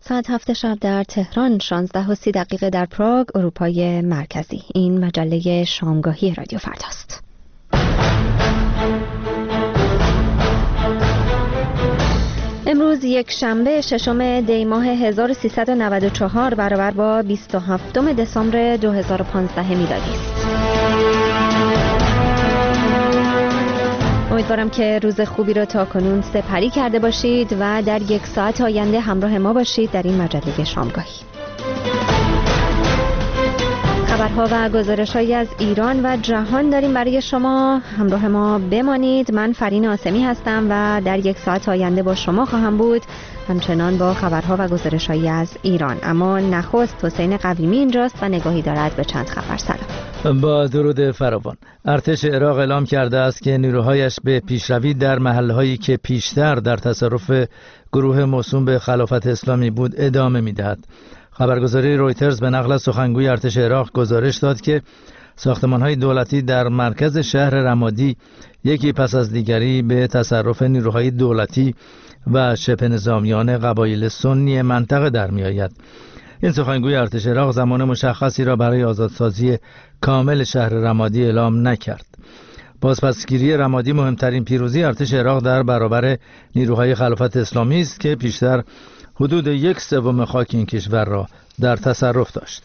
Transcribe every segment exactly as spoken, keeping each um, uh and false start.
ساعت هفت شب در تهران، شانزده و سی دقیقه در پراگ، اروپای مرکزی. این مجله شامگاهی رادیو فرداست. امروز یک شنبه ششم دی ماه هزار و سیصد و نود و چهار برابر با بیست و هفتم دسامبر دو هزار و پانزده میلادی است. امیدوارم که روز خوبی رو تا کنون سپری کرده باشید و در یک ساعت آینده همراه ما باشید در این مجله شامگاهی. خبرها و گزارش‌هایی از ایران و جهان داریم برای شما. همراه ما بمانید. من فرین آسمی هستم و در یک ساعت آینده با شما خواهم بود، همچنان با خبرها و گزارش‌هایی از ایران. اما نخست حسین قویمی اینجاست و نگاهی دارد به چند خبر. سلام. با درود فراوان. ارتش عراق اعلام کرده است که نیروهایش به پیشروی در محلهایی که پیشتر در تصرف گروه موسوم به خلافت اسلامی بود ادامه می‌دهد. خبرگزاری رویترز به نقل از سخنگوی ارتش عراق گزارش داد که ساختمان‌های دولتی در مرکز شهر رمادی یکی پس از دیگری به تصرف نیروهای دولتی و شبه نظامیان قبایل سنی منطقه در می‌آید. این سخنگوی ارتش عراق زمان مشخصی را برای آزادسازی کامل شهر رمادی اعلام نکرد. بازپسگیری رمادی مهمترین پیروزی ارتش عراق در برابر نیروهای خلافت اسلامی است که پیشتر حدود یک سوم خاک این کشور را در تصرف داشت.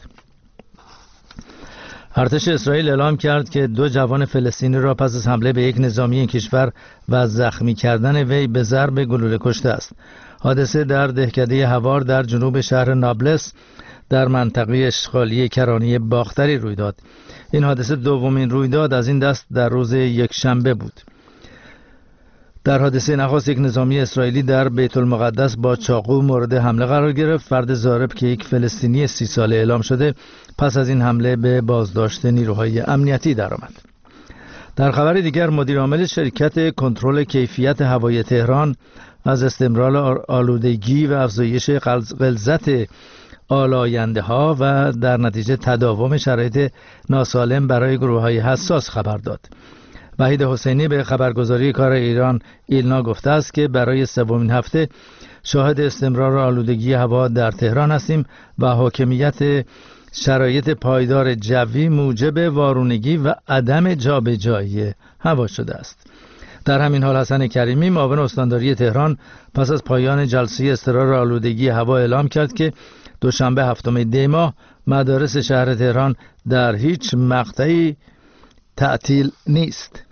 ارتش اسرائیل اعلام کرد که دو جوان فلسطینی را پس از حمله به یک نظامی این کشور و زخمی کردن وی به ضرب گلوله کشته است. حادثه در دهکده هوار در جنوب شهر نابلس در منطقه اشغالی کرانه باختری روی داد. این حادثه دومین رویداد از این دست در روز یک شنبه بود. در حادثه نخست یک نظامی اسرائیلی در بیت المقدس با چاقو مورد حمله قرار گرفت. فرد ضارب که یک فلسطینی سی ساله اعلام شده پس از این حمله به بازداشت نیروهای امنیتی درآمد. در خبر دیگر، مدیر عامل شرکت کنترل کیفیت هوایی تهران از استمرار آلودگی و افزایش غلظت آلاینده ها و در نتیجه تداوم شرایط ناسالم برای گروه های حساس خبر داد. وحید حسینی به خبرگزاری کار ایران ایلنا گفته است که برای سومین هفته شاهد استمرار آلودگی هوا در تهران هستیم و حاکمیت شرایط پایدار جوی موجب وارونگی و عدم جابجایی هوا شده است. در همین حال حسن کریمی معاون استانداری تهران پس از پایان جلسه اضطرار آلودگی هوا اعلام کرد که دوشنبه هفتم دی ماه مدارس شهر تهران در هیچ مقطعی تعطیل نیست.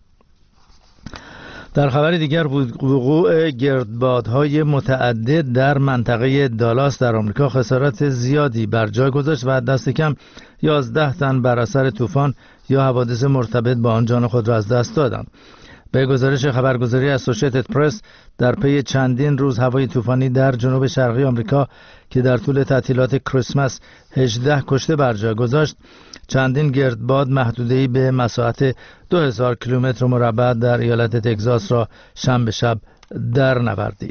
در خبر دیگر، وقوع گردبادهای متعدد در منطقه دالاس در آمریکا خسارات زیادی بر جای گذاشت و دست کم یازده تن بر اثر طوفان یا حوادث مرتبط با آن جان خود را از دست دادند. به گزارش خبرگزاری اسوسییتد پرس، در پی چندین روز هوای طوفانی در جنوب شرقی آمریکا که در طول تعطیلات کریسمس هجده کشته بر جای گذاشت، چندین گردباد محدوده‌ای به مساحت دو هزار کیلومتر مربع در ایالت تگزاس را شنبه شب در نوردید.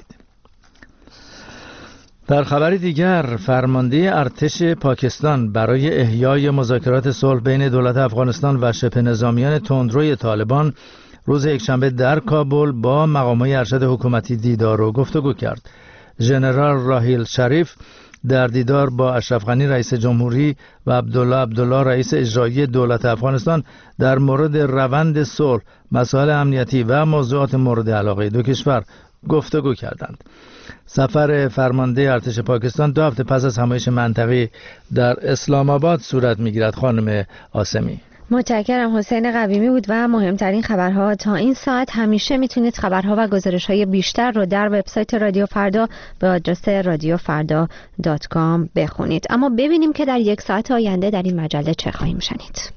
در خبر دیگر، فرمانده ارتش پاکستان برای احیای مذاکرات صلح بین دولت افغانستان و شبه نظامیان تندروی طالبان روز یکشنبه در کابل با مقامات ارشد حکومتی دیدار و گفتگو کرد. ژنرال راحیل شریف در دیدار با اشرف غنی رئیس جمهوری و عبدالله عبدالله رئیس اجرایی دولت افغانستان در مورد روند صلح، مسائل امنیتی و موضوعات مورد علاقه دو کشور گفتگو کردند. سفر فرمانده ارتش پاکستان دو هفته پس از همایش منطقه‌ای در اسلام آباد صورت می‌گیرد. خانم آسمی. متشکرم. حسین قویمی بود و مهمترین خبرها تا این ساعت. همیشه میتونید خبرها و گزارش‌های بیشتر رو در وبسایت رادیو فردا به آدرس رادیو فردا دات کام بخونید. اما ببینیم که در یک ساعت آینده در این مجله چه خواهیم شنید.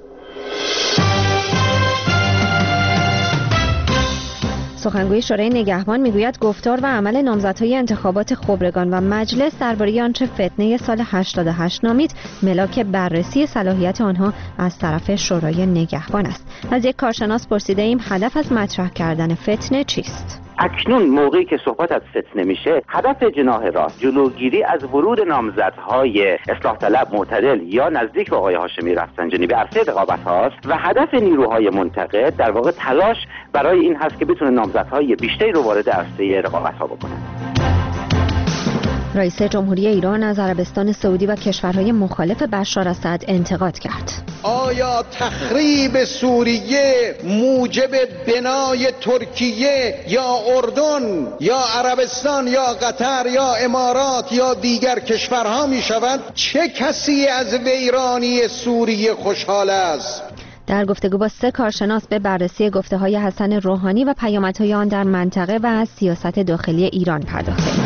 سخنگوی شورای نگهبان میگوید گفتار و عمل نامزدهای انتخابات خبرگان و مجلس درباره آنچه فتنه سال هشتاد و هشت نامید ملاک بررسی صلاحیت آنها از طرف شورای نگهبان است. از یک کارشناس پرسیده ایم هدف از مطرح کردن فتنه چیست؟ اکنون موقعی که صحبت از فتنه میشه، هدف جناح راست جلوگیری از ورود نامزدهای اصلاح طلب، معتدل یا نزدیک به آقای هاشمی رفسنجانی به عرصه رقابت هاست و هدف نیروهای منتقد در واقع تلاش برای این هست که بتونه نامزدهای بیشتری رو وارد عرصه رقابت ها بکنه. رئیس جمهوری ایران از عربستان سعودی و کشورهای مخالف بشار اسد انتقاد کرد. آیا تخریب سوریه موجب بنای ترکیه یا اردن یا عربستان یا قطر یا امارات یا دیگر کشورها می شود؟ چه کسی از ویرانی سوریه خوشحال است؟ در گفتگو با سه کارشناس به بررسی گفته‌های حسن روحانی و پیامدهای آن در منطقه و سیاست داخلی ایران پرداختیم.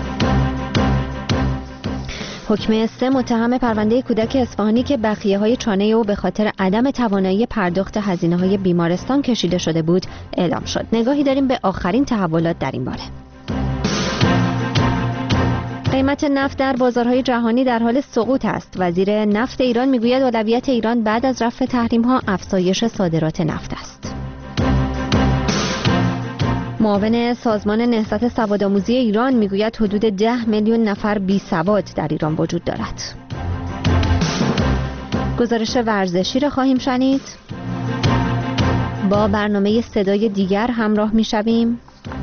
حکم سه متهم پرونده کودک اصفهانی که بخیه‌های چانه او به خاطر عدم توانایی پرداخت هزینه‌های بیمارستان کشیده شده بود اعلام شد. نگاهی داریم به آخرین تحولات در این باره. قیمت نفت در بازارهای جهانی در حال سقوط است. وزیر نفت ایران میگوید اولویت ایران بعد از رفع تحریم‌ها افزایش صادرات نفت است. معاون سازمان نهضت سوادآموزی ایران میگوید حدود ده میلیون نفر بی سواد در ایران وجود دارد. گزارش ورزشی را خواهیم شنید. با برنامه صدای دیگر همراه میشویم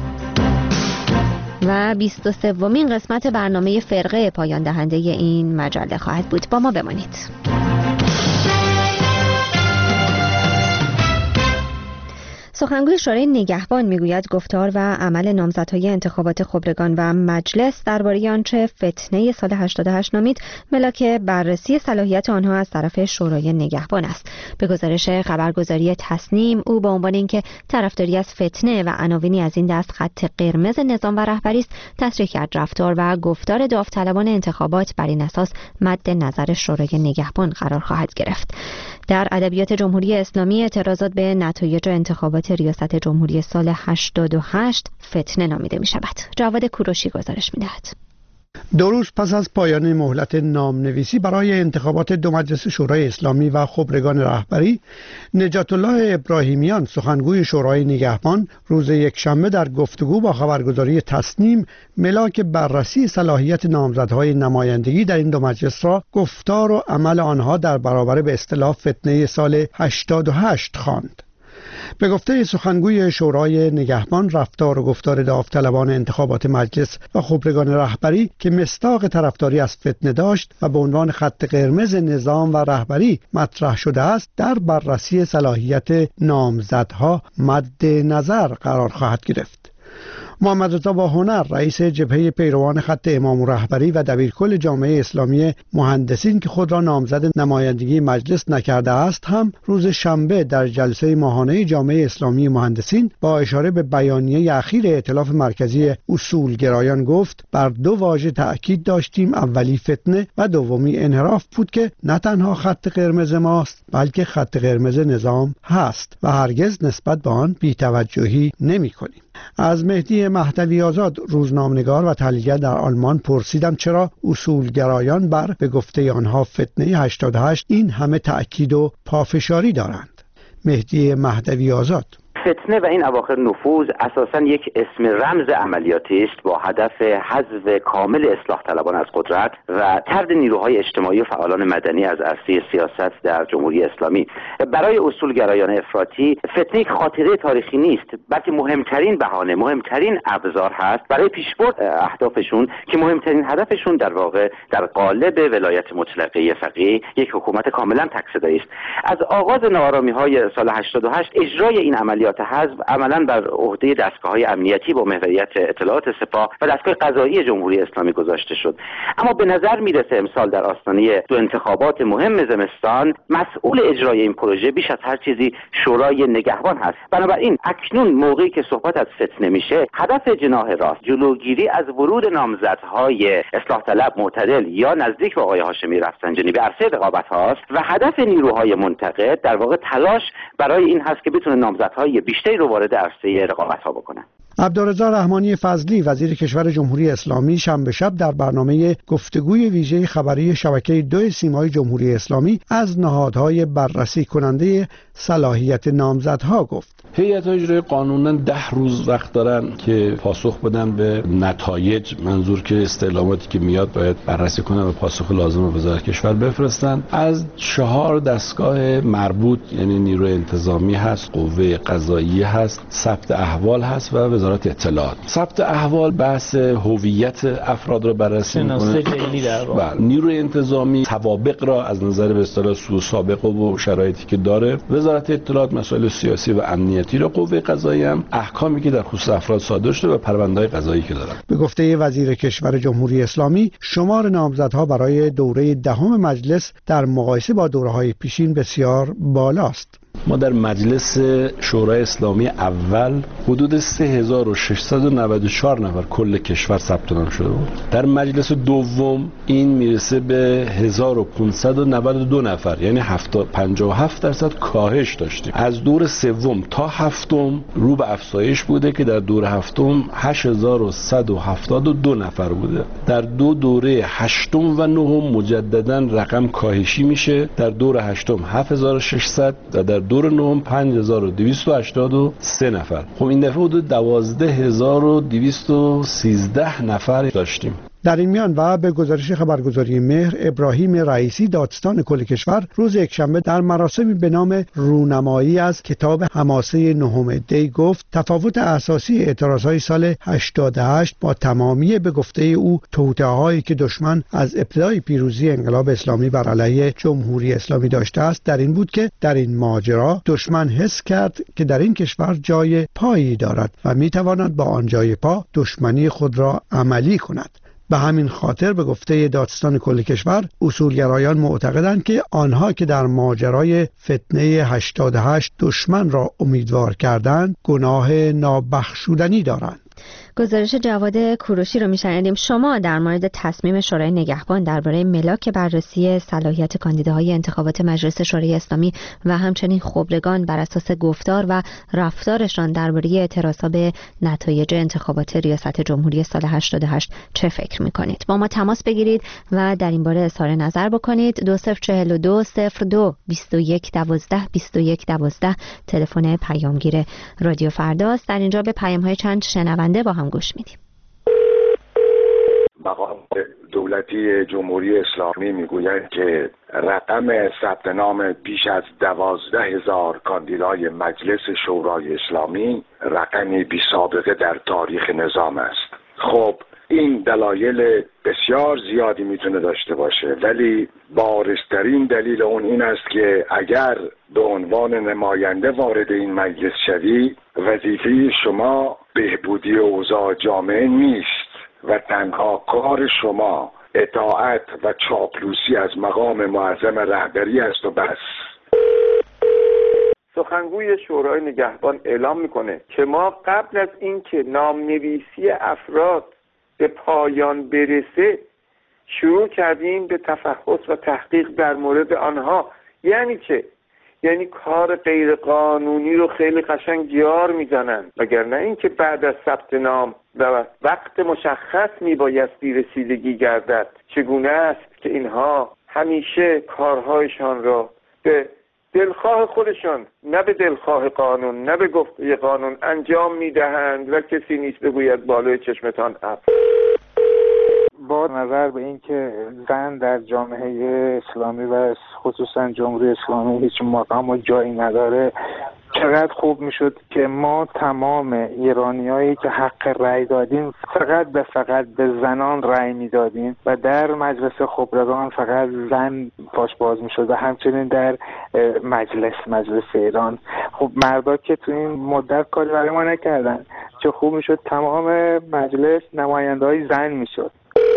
و بیست و سومین قسمت برنامه فرقه پایان دهنده این مجله خواهد بود. با ما بمانید. سخنگوی شورای نگهبان میگوید گفتار و عمل نامزدهای انتخابات خبرگان و مجلس درباره آنچه فتنه سال هشتاد و هشت نامید ملاک بررسی صلاحیت آنها از طرف شورای نگهبان است. به گزارش خبرگزاری تصنیم، او با عنوان اینکه طرفداری از فتنه و عناوینی از این دست خط قرمز نظام و رهبری است، تصریح کرد رفتار و گفتار داوطلبان انتخابات بر این اساس مد نظر شورای نگهبان قرار خواهد گرفت. در ادبیات جمهوری اسلامی اعتراضات به نتایج انتخابات ریاست جمهوری سال هشتاد و هشت فتنه نامیده می شود. جواد کوروشی گزارش می دهد. دو روز پس از پایان مهلت نامنویسی برای انتخابات دو مجلس شورای اسلامی و خبرگان رهبری، نجات الله ابراهیمیان سخنگوی شورای نگهبان روز یکشنبه در گفتگو با خبرگزاری تصنیم ملاک بررسی صلاحیت نامزدهای نمایندگی در این دو مجلس را گفتار و عمل آنها در برابر به اصطلاح فتنه سال هشتاد و هشت خواند. به گفته سخنگوی شورای نگهبان، رفتار و گفتار داوطلبان انتخابات مجلس و خبرگان رهبری که مصداق طرفداری از فتنه داشت و به عنوان خط قرمز نظام و رهبری مطرح شده است، در بررسی صلاحیت نامزدها مد نظر قرار خواهد گرفت. محمد رضا باهنر، رئیس جبهه پیروان خط امام رهبری و دبیرکل جامعه اسلامی مهندسین که خود را نامزد نمایندگی مجلس نکرده است، هم روز شنبه در جلسه ماهانه جامعه اسلامی مهندسین با اشاره به بیانیه اخیر ائتلاف مرکزی اصولگرایان گفت: بر دو واژه تأکید داشتیم، اولی فتنه و دومی انحراف بود که نه تنها خط قرمز ماست بلکه خط قرمز نظام هست و هرگز نسبت به آن بی‌توجهی نمی‌کنیم. از مهدی مهدوی آزاد، روزنامه‌نگار و تحلیلگر در آلمان، پرسیدم چرا اصولگرایان بر به گفته آنها فتنه هشتاد و هشت این همه تأکید و پافشاری دارند. مهدی مهدوی آزاد: فتنه و این اواخر نفوذ اساساً یک اسم رمز عملیاتی است با هدف حذف کامل اصلاح طلبان از قدرت و طرد نیروهای اجتماعی و فعالان مدنی از عرصه سیاست در جمهوری اسلامی. برای اصولگرایان افراطی فتنه یک خاطره تاریخی نیست، بلکه مهمترین بهانه، مهمترین ابزار هست برای پیشبرد اهدافشون که مهمترین هدفشون در واقع در قالب ولایت مطلقه فقیه یک حکومت کاملا تک‌صدایی است. از آغاز ناآرامی‌های سال هشتاد و هشت اجرای این عملیات حزب عملاً بر عهده دستگاه‌های امنیتی با محوریت اطلاعات سپاه و دستگاه قضایی جمهوری اسلامی گذاشته شد. اما به نظر میرسه امسال در آستانه دو انتخابات مهم زمستان مسئول اجرای این پروژه بیش از هر چیزی شورای نگهبان هست. بنابراین اکنون موقعی که صحبت از فتنه میشه، هدف جناح راست جلوگیری از ورود نامزدهای اصلاح طلب، معتدل یا نزدیک به آقای هاشمی رفسنجانی به عرصه رقابت هاست و هدف نیروهای منتقد در واقع تلاش برای این هست که بتونه نامزدهای بیشتری رو وارد عرصه رقابت ها بکنن. عبدالرضا رحمانی فضلی، وزیر کشور جمهوری اسلامی، شنبه شب در برنامه گفتگوی ویژه خبری شبکه دو سیمای جمهوری اسلامی از نهادهای بررسی کننده صلاحیت نامزدها گفت. هیئت‌های اجرایی قانونا ده روز وقت دارن که پاسخ بدن به نتایج، منظور که استعلاماتی که میاد باید بررسی کنن و پاسخ لازم رو وزارت کشور بفرستن. از چهار دستگاه مربوط، یعنی نیروی انتظامی هست، قوه قضاییه هست، ثبت احوال هست و وزارت اطلاعات. ثبت احوال بحث هویت افراد رو بررسی میکنه. بله. نیروی انتظامی سوابق را از نظر به اصطلاح سوء سابقه و شرایطی که داره. وزارت اطلاعات مسائل سیاسی و امنیتی را. قوه قضاییه هم احکامی که در خصوص افراد صادر شده و پرونده‌های قضایی که دارن. به گفته وزیر کشور جمهوری اسلامی، شمار نامزدها برای دوره دهم مجلس در مقایسه با دوره‌های پیشین بسیار بالاست. ما در مجلس شورای اسلامی اول حدود سه هزار و ششصد و نود و چهار نفر کل کشور ثبت نام شده بود. در مجلس دوم این میرسه به هزار و پانصد و نود و دو نفر، یعنی پنجاه و هفت درصد کاهش داشتیم. از دور سوم تا هفتم رو به افزایش بوده که در دور هفتم هشت هزار و صد و هفتاد و دو نفر بوده. در دو دوره هشتم و نهم مجددا رقم کاهشی میشه. در دور هشتم هفت هزار و ششصد و در دور نهم پنج هزار و دویست و هشتاد و سه نفر. خب این دفعه حدود دوازده هزار و دویست و سیزده نفر داشتیم. در این میان و به گزارش خبرگزاری مهر، ابراهیم رئیسی دادستان کل کشور روز یکشنبه در مراسمی به نام رونمایی از کتاب حماسه نهم دی گفت تفاوت اساسی اعتراضهای سال هشتاد و هشت با تمامی به گفته او توطئه‌هایی که دشمن از ابتدای پیروزی انقلاب اسلامی بر علیه جمهوری اسلامی داشته است در این بود که در این ماجرا دشمن حس کرد که در این کشور جای پایی دارد و میتواند با آن جای پا دشمنی خود را عملی کند. به همین خاطر به گفته دادستان کل کشور، اصولگرایان معتقدند که آنها که در ماجرای فتنه هشتاد و هشت دشمن را امیدوار کردند گناه نابخشودنی دارند. گزارش جواد کوروشی رو میشنیدیم. شما در مورد تصمیم شورای نگهبان درباره ملاک بررسی صلاحیت کاندیداهای انتخابات مجلس شورای اسلامی و همچنین خبرگان بر اساس گفتار و رفتارشان درباره اعتراضات به نتایج انتخابات ریاست جمهوری سال هشتاد و هشت چه فکر میکنید؟ با ما تماس بگیرید و در این باره اظهار نظر بکنید. دو صفر چهل و دو صفر دو بیست و یک دوازده بیست و یک دوازده تلفن پیامگیر رادیو فرداست. در اینجا به پیام‌های چند شنونده با هم گوش میدیم. مقام دولتی جمهوری اسلامی میگوید که رقم ثبت نام بیش از دوازده هزار کاندیدای مجلس شورای اسلامی رقمی بی سابقه در تاریخ نظام است. خب این دلایل بسیار زیادی میتونه داشته باشه، ولی بارزترین دلیل اون این است که اگر به عنوان نماینده وارد این مجلس شوی، وظیفه شما بهبودی اوضاع جامعه نیست و تنها کار شما اطاعت و چاپلوسی از مقام معظم رهبری است و بس. سخنگوی شورای نگهبان اعلام میکنه که ما قبل از اینکه نامنویسی افراد به پایان برسه شروع کردیم به تفحص و تحقیق در مورد آنها. یعنی چه؟ یعنی کار غیر قانونی رو خیلی قشنگ جار میزنن، وگرنه اینکه بعد از ثبت نام و وقت مشخص میبایستی رسیدگی گردد. چگونه است که اینها همیشه کارهایشان را به دلخواه خودشان، نه به دلخواه قانون، نه به گفته قانون انجام میدهند و کسی نیست بگوید بالای چشمتان اب. با نظر به اینکه زن در جامعه اسلامی و خصوصا جمهوری اسلامی هیچ مقام و جایی نداره، چقدر خوب میشد که ما تمام ایرانیایی که حق رأی دادیم فقط به فقط به زنان رأی میدادیم و در مجلس خبرگان فقط زن پاش باز میشد و همچنین در مجلس مجلس ایران. خب مردا که تو این مدت کاری برای ما نکردن، چه خوب میشد تمام مجلس نماینده‌های زن میشد.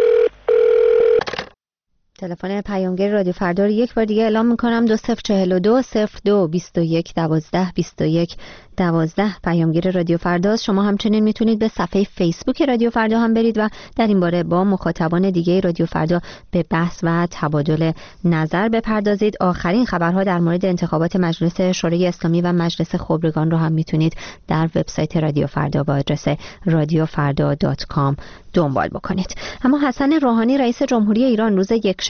تلفن پیامگیر رادیو فردا رو یک بار دیگه اعلام میکنم: دو صفر چهل و دو صفر دو بیست و یک دوازده بیست و یک دوازده پیامگیر رادیو فردا. شما همچنین میتونید به صفحه فیسبوک رادیو فردا هم برید و در این باره با مخاطبان دیگه رادیو فردا به بحث و تبادل نظر بپردازید. آخرین خبرها در مورد انتخابات مجلس شورای اسلامی و مجلس خبرگان رو هم میتونید در وبسایت رادیو فردا با آدرس رادیو فردا دات کام دنبال بکنید. اما حسن روحانی رئیس جمهوری ایران روز یک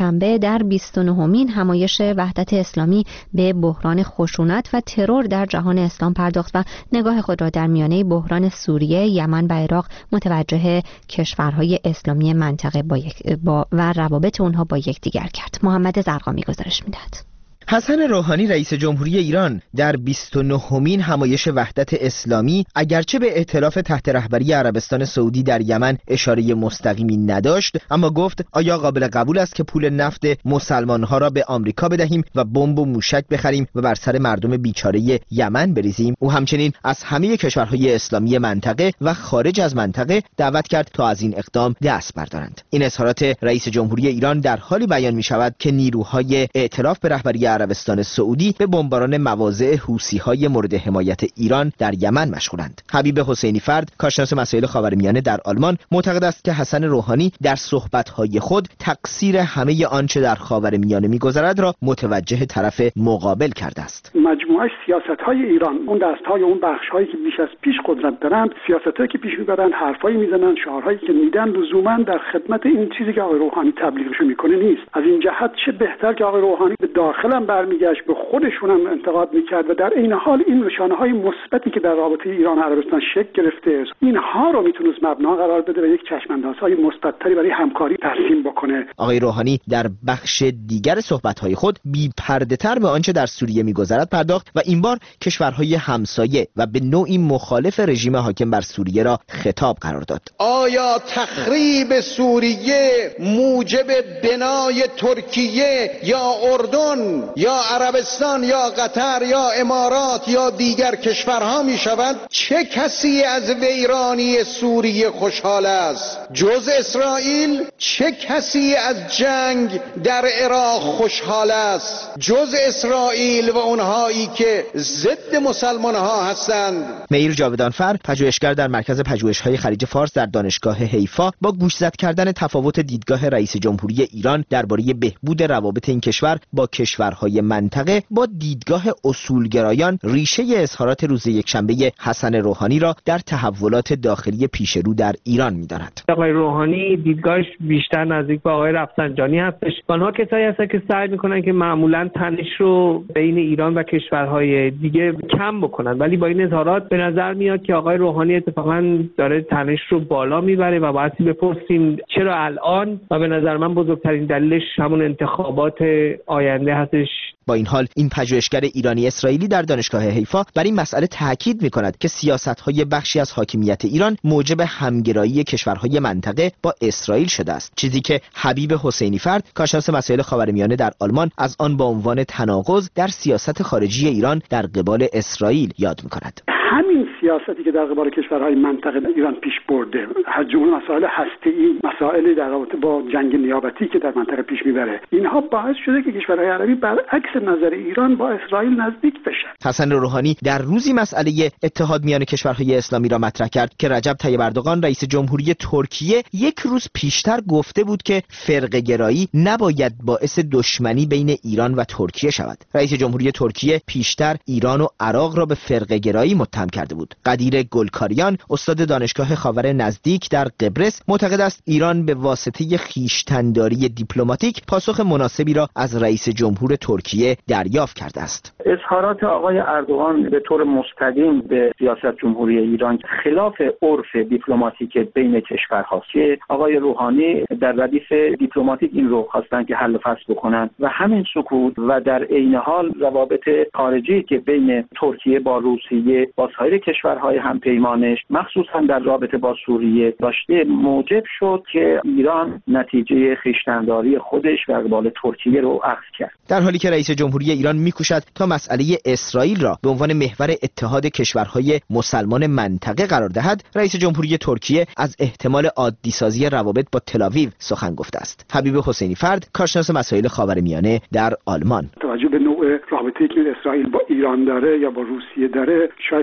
شنبه در بیست و نهمین همایش وحدت اسلامی به بحران خشونت و ترور در جهان اسلام پرداخت و نگاه خود را در میانه بحران سوریه، یمن و عراق متوجه کشورهای اسلامی منطقه با یک با و روابط اونها با یکدیگر کرد. محمد زرقامی گزارش می‌دهد. حسن روحانی رئیس جمهوری ایران در بیست و نهمین همایش وحدت اسلامی اگرچه به ائتلاف تحت رهبری عربستان سعودی در یمن اشاره مستقیمی نداشت، اما گفت آیا قابل قبول است که پول نفت مسلمان‌ها را به آمریکا بدهیم و بمب و موشک بخریم و بر سر مردم بیچاره یمن بریزیم؟ او همچنین از همه کشورهای اسلامی منطقه و خارج از منطقه دعوت کرد تا از این اقدام دست بردارند. این اظهارات رئیس جمهوری ایران در حالی بیان می‌شود که نیروهای ائتلاف به رهبری عربستان سعودی به بمباران مواضع حوثی‌های مورد حمایت ایران در یمن مشغولند. حبیب حسینی فرد، کارشناس مسائل خاورمیانه در آلمان، معتقد است که حسن روحانی در صحبت‌های خود تقصیر همه آنچه در خاورمیانه می‌گذرد را متوجه طرف مقابل کرده است. مجموعه سیاست‌های ایران، اون دست‌های اون بخش‌هایی که بیش از پیش قدرت دارند، سیاستایی که پیش می‌برند، حرفایی می‌زنند، شعارهایی که میدن، لزوماً در خدمت این چیزی که آقای روحانی تبلیغش می‌کنه نیست. از این جهت چه بهتر که آقای روحانی به داخل برمیگشت، به خودشون هم انتقاد میکرد و در این حال این نشانه‌های مثبتی که در رابطه ایران و عربستان شکل گرفته است، اینها رو میتونست مبنا قرار بده و یک چشم‌اندازهای مثبت‌تری برای همکاری ترسیم بکنه. آقای روحانی در بخش دیگر صحبت‌های خود بی‌پرده‌تر به آنچه در سوریه می‌گذرد پرداخت و این بار کشورهای همسایه و به نوعی مخالف رژیم حاکم بر سوریه را خطاب قرار داد. آیا تخریب سوریه موجب بنای ترکیه یا اردن یا عربستان یا قطر یا امارات یا دیگر کشورها می شود؟ چه کسی از ویرانی سوریه خوشحال است جز اسرائیل؟ چه کسی از جنگ در عراق خوشحال است جز اسرائیل و اونهایی که ضد مسلمان ها هستند؟ میر جاودانفر، پژوهشگر در مرکز پژوهش‌های خلیج فارس در دانشگاه حیفا، با گوشزد کردن تفاوت دیدگاه رئیس جمهوری ایران درباره بهبود روابط این کشور با کشورهای منطقه با دیدگاه اصولگرایان، ریشه اظهارات روز یکشنبه حسن روحانی را در تحولات داخلی پیشرو در ایران می‌داند. آقای روحانی دیدگاهش بیشتر نزدیک به آقای رفسنجانی هستش. آنها کسایی هستند که سعی می‌کنن که معمولاً تنش رو بین ایران و کشورهای دیگه کم بکنن، ولی با این اظهارات به نظر میاد که آقای روحانی اتفاقاً داره تنش رو بالا میبره و باید بپرسیم چرا الان، و به نظر من بزرگترین دلیلش همون انتخابات آینده هستش. با این حال این پژوهشگر ایرانی اسرائیلی در دانشگاه حیفا بر این مسئله تاکید می‌کند که سیاست‌های بخشی از حاکمیت ایران موجب همگرایی کشورهای منطقه با اسرائیل شده است، چیزی که حبیب حسینی فرد، کارشناس مسائل خاورمیانه در آلمان، از آن با عنوان تناقض در سیاست خارجی ایران در قبال اسرائیل یاد می‌کند. همین سیاستی که در قبال کشورهای منطقه ایران پیش برده، از جمله مسائل هسته‌ای، مسائل در رابطه با جنگ نیابتی که در منطقه پیش میبره، اینها باعث شده که کشورهای عربی برعکس نظر ایران با اسرائیل نزدیک بشن. حسن روحانی در روزی مسئله اتحاد میان کشورهای اسلامی را مطرح کرد که رجب طیب اردوغان رئیس جمهوری ترکیه یک روز پیشتر گفته بود که فرقه گرایی نباید باعث دشمنی بین ایران و ترکیه شود. رئیس جمهوری ترکیه پیشتر ایران و عراق را به فرقه گرایی متهم کرده بود. قدیر گلکاریان، استاد دانشگاه خاور نزدیک در قبرس، معتقد است ایران به واسطه خویشتن‌داری دیپلماتیک پاسخ مناسبی را از رئیس جمهور ترکیه دریافت کرده است. اظهارات آقای اردوغان به طور مستقیم به سیاست جمهوری ایران خلاف عرف دیپلماتیک بین کشورهاست. آقای روحانی در ردیف دیپلماتیک این رو خواستن که حل و فصل بکنن و همین سکوت و در عین حال روابط خارجی که بین ترکیه با روسیه با سایر کشورهای همپیمانش مخصوصا در رابطه با سوریه داشته موجب شد که ایران نتیجه خویشتن‌داری خودش و قبال ترکیه رو اخذ کرد. در حالی که رئیس جمهوری ایران می‌کوشد تا مسئله اسرائیل را به عنوان محور اتحاد کشورهای مسلمان منطقه قرار دهد، رئیس جمهوری ترکیه از احتمال عادی‌سازی روابط با تل‌آویو سخن گفته است. حبیب حسینی فرد، کارشناس مسائل خاورمیانه در آلمان، توجه به نوع رابطه‌ای که اسرائیل با ایران داره یا با روسیه داره، شاید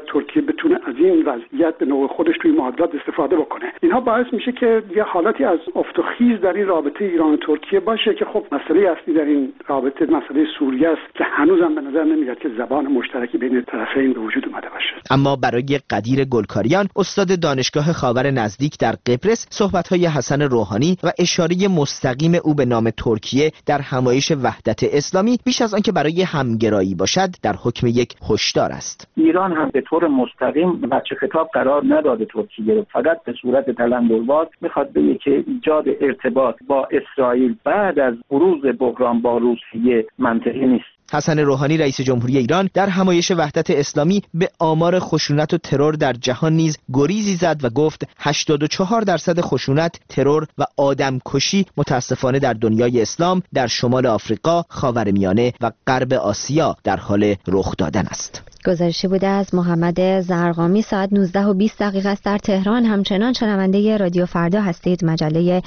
ترکیه بتونه از این وضعیت به نوع خودش توی معادلات استفاده بکنه. اینها باعث میشه که یه حالتی از افت و خیز در این رابطه ایران و ترکیه باشه که خب مسئله اصلی در این رابطه مسئله سوریه است که هنوزم به نظر نمیاد که زبان مشترکی بین طرفین به وجود اومده باشه. اما برای قدیر گلکاریان، استاد دانشگاه خاور نزدیک در قبرس، صحبت‌های حسن روحانی و اشاره مستقیم او به نام ترکیه در همایش وحدت اسلامی بیش از آنکه برای همگرایی باشد در حکم یک هشدار است. ایران هم به طور مستقیم بچه خطاب قرار نداده ترکیه، فقط به صورت تلمبربار میخواد بگه که ایجاد ارتباط با اسرائیل بعد از بروز بحران با روسیه منطقی نیست. حسن روحانی رئیس جمهوری ایران در همایش وحدت اسلامی به آمار خشونت و ترور در جهان نیز گریزی زد و گفت هشتاد و چهار درصد خشونت، ترور و آدمکشی متاسفانه در دنیای اسلام در شمال آفریقا، خاورمیانه و غرب آسیا در حال رخ دادن است. گزارشی بوده از محمد زرقامی. ساعت نوزده و بیست دقیقه است در تهران. همچنان شنونده رادیو فردا هستید. مجله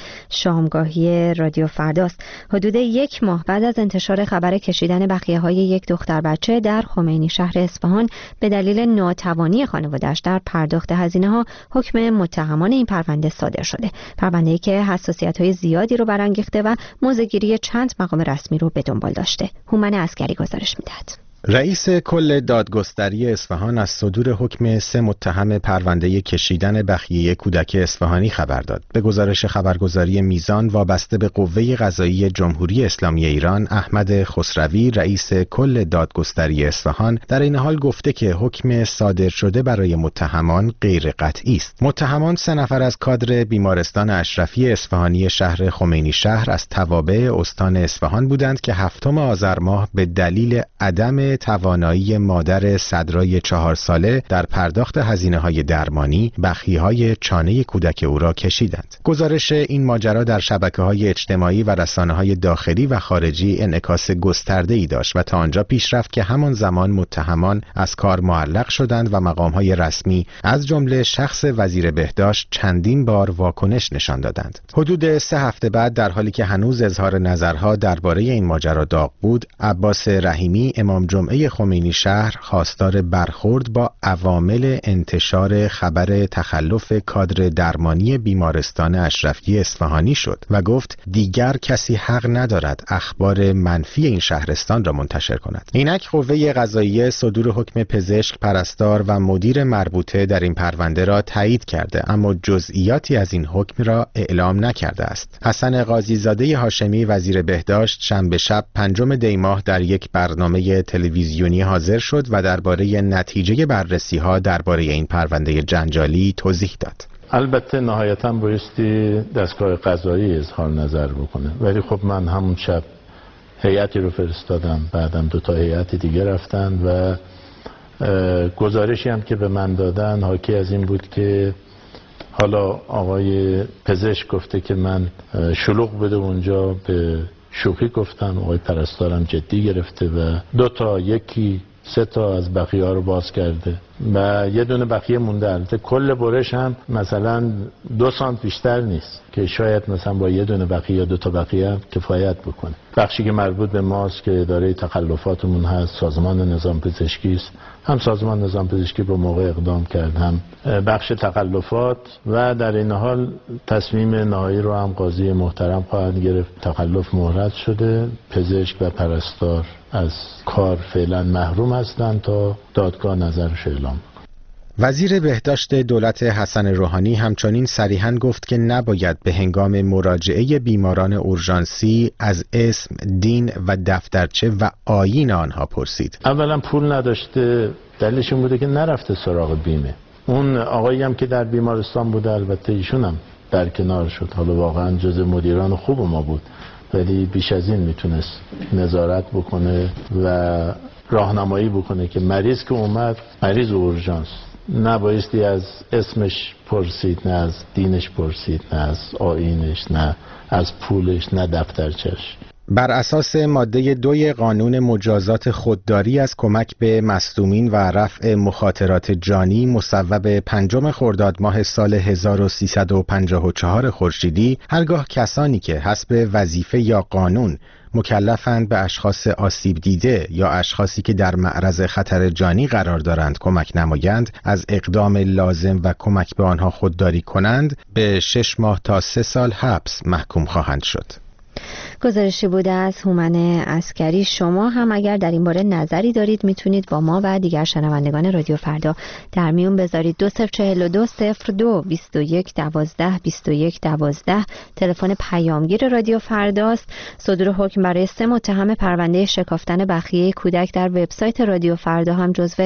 شامگاهی رادیو فرداست. حدود یک ماه بعد از انتشار خبر کشیدن بقیه های یک دختر بچه در خمینی شهر اصفهان به دلیل ناتوانی خانواده‌اش در پرداخت هزینه ها، حکم متهمان این پرونده صادر شده. پرونده‌ای که حساسیت های زیادی رو برانگیخته و موضع‌گیری چند مقام رسمی رو به دنبال داشته. هومن عسکری گزارش می‌دهد. رئیس کل دادگستری اصفهان از صدور حکم سه متهم پرونده کشیدن بخیه کودک اصفهانی خبر داد. به گزارش خبرگزاری میزان وابسته به قوه قضایی جمهوری اسلامی ایران، احمد خسروی رئیس کل دادگستری اصفهان در این حال گفته که حکم صادر شده برای متهمان غیر قطعی است. متهمان سه نفر از کادر بیمارستان اشرفی اصفهانی شهر خمینی شهر از توابع استان اصفهان بودند که هفتم آذر ماه به دلیل عدم توانایی مادر صدرای چهار ساله در پرداخت هزینه‌های درمانی بخیه‌های چانه کودک او را کشیدند. گزارش این ماجرا در شبکه‌های اجتماعی و رسانه‌های داخلی و خارجی انعکاس گسترده‌ای داشت و تا آنجا پیش رفت که همان زمان متهمان از کار معلق شدند و مقام‌های رسمی از جمله شخص وزیر بهداشت چندین بار واکنش نشان دادند. حدود سه هفته بعد، در حالی که هنوز اظهار نظرها درباره این ماجرا داغ بود، عباس رحیمی امام جمعه خمینی شهر خواستار برخورد با عوامل انتشار خبر تخلف کادر درمانی بیمارستان اشرفی اصفهانی شد و گفت دیگر کسی حق ندارد اخبار منفی این شهرستان را منتشر کند. اینک قوه قضاییه صدور حکم پزشک، پرستار و مدیر مربوطه در این پرونده را تایید کرده، اما جزئیاتی از این حکم را اعلام نکرده است. حسن قاضی زاده هاشمی وزیر بهداشت شنبه شب پنجم دی ماه در یک برنامه تلویزیونی حاضر شد و درباره نتیجه بررسی‌ها درباره این پرونده جنجالی توضیح داد. البته نهایتاً بایستی دستگاه قضایی اظهار نظر بکنه، ولی خب من همون شب هیئتی رو فرستادم، بعدم دو تا هیئت دیگه رفتن و گزارشی هم که به من دادن حاکی از این بود که حالا آقای پزشک گفته که من شلوغ بده اونجا، به شوخی گفتم، آقای پرستارم جدی گرفته و دو تا یکی سه تا از بقیه ها رو باز کرده و یه دونه بقیه مونده. البته کل برش هم مثلا دو سانت بیشتر نیست که شاید مثلا با یه دونه بقیه یا دو تا بقیه هم کفایت بکنه. بخشی که مربوط به ماست که اداره تخلفاتمون هست، سازمان نظام پزشکی است، هم سازمان نظام پزشکی به موقع اقدام کرد، هم بخش تخلفات و در این حال تصمیم نهایی رو هم قاضی محترم خواهد گرفت. تخلف مهلت شده، پزشک و پرستار از کار فعلا محروم هستند تا دادگاه نظرش اعلام. وزیر بهداشت دولت حسن روحانی همچنین صریحاً گفت که نباید به هنگام مراجعه بیماران اورژانسی از اسم، دین و دفترچه و آیین آنها پرسید. اولا پول نداشته، دلیلش این بوده که نرفته سراغ بیمه. اون آقایی هم که در بیمارستان بوده، البته ایشون هم درکنار شد، حالا واقعا جز مدیران خوب ما بود، ولی بیش از این میتونست نظارت بکنه و راهنمایی بکنه که مریض که اومد مریض اورژانس، نبایستی از اسمش پرسید، نه از دینش پرسید، نه از آیینش، نه از پولش، نه دفترچش. بر اساس ماده دوی قانون مجازات خودداری از کمک به مصدومین و رفع مخاطرات جانی مصوب پنجم خرداد ماه سال هزار و سیصد و پنجاه و چهار خورشیدی، هرگاه کسانی که حسب وظیفه یا قانون مکلفند به اشخاص آسیب دیده یا اشخاصی که در معرض خطر جانی قرار دارند کمک نمایند، از اقدام لازم و کمک به آنها خودداری کنند به شش ماه تا سه سال حبس محکوم خواهند شد. گزارشی بوده از هومن عسکری. شما هم اگر در این باره نظری دارید میتونید با ما و دیگر شنوندگان رادیو فردا در میون بذارید. دو صفر چهل و دو صفر دو بیست و یک دوازده بیست و یک دوازده تلفن پیامگیر رادیو فرداست. صدور حکم برای سه متهم پرونده شکافتن بخیه کودک در وبسایت رادیو فردا هم جزو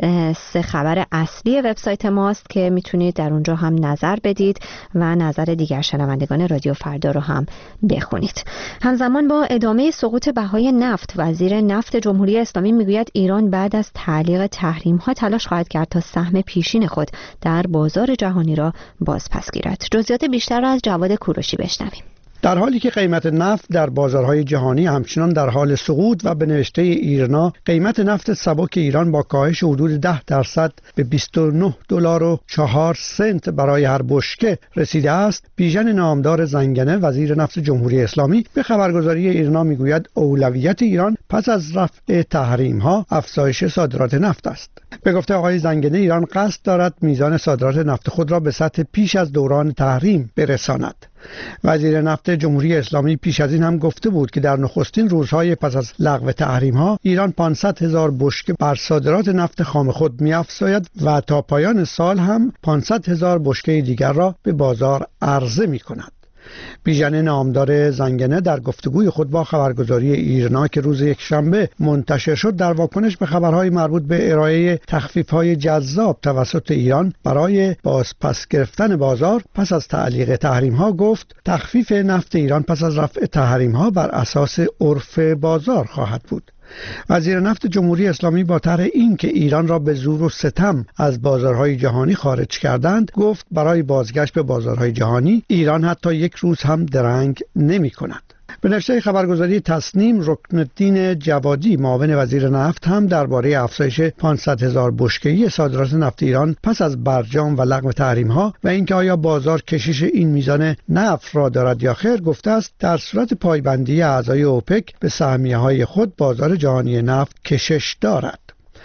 سه خبر اصلی وبسایت ماست که میتونید در اونجا هم نظر بدید و نظر دیگر شنوندگان رادیو فردا رو هم بخونید. همزمان با ادامه سقوط بهای نفت، وزیر نفت جمهوری اسلامی میگوید ایران بعد از تعلیق تحریم‌ها تلاش خواهد کرد تا سهم پیشین خود در بازار جهانی را بازپس گیرد. جزئیات بیشتر را از جواد کوروشی بشنویم. در حالی که قیمت نفت در بازارهای جهانی همچنان در حال سقوط و به نوشته ایرنا قیمت نفت سبک ایران با کاهش حدود ده درصد به بیست و نه دلار و چهار سنت برای هر بشکه رسیده است، بیژن نامدار زنگنه وزیر نفت جمهوری اسلامی به خبرگزاری ایرنا میگوید اولویت ایران پس از رفع تحریم ها افزایش صادرات نفت است. به گفته آقای زنگنه ایران قصد دارد میزان صادرات نفت خود را به سطح پیش از دوران تحریم برساند. وزیر نفت جمهوری اسلامی پیش از این هم گفته بود که در نخستین روزهای پس از لغو تحریم ها ایران پانصد هزار بشکه بر صادرات نفت خام خود می‌افزاید و تا پایان سال هم پانصد هزار بشکه دیگر را به بازار عرضه می‌کند. بیژن نامدار زنگنه در گفتگوی خود با خبرگزاری ایرنا که روز یکشنبه منتشر شد در واکنش به خبرهای مربوط به ارائه تخفیف‌های جذاب توسط ایران برای بازپس گرفتن بازار پس از تعلیق تحریم‌ها گفت تخفیف نفت ایران پس از رفع تحریم‌ها بر اساس عرف بازار خواهد بود. وزیر نفت جمهوری اسلامی با طرح این که ایران را به زور و ستم از بازارهای جهانی خارج کردند گفت برای بازگشت به بازارهای جهانی ایران حتی یک روز هم درنگ نمی کند. به نشریه خبرگزاری تصنیم رکن الدین جوادی معاون وزیر نفت هم درباره افزایش پانصد هزار بشکه‌ای صادرات نفت ایران پس از برجام و لغو تحریم‌ها و اینکه آیا بازار کشش این میزان نفت را دارد یا خیر گفته است در صورت پایبندی اعضای اوپک به سهمیه‌های خود بازار جهانی نفت کشش دارد.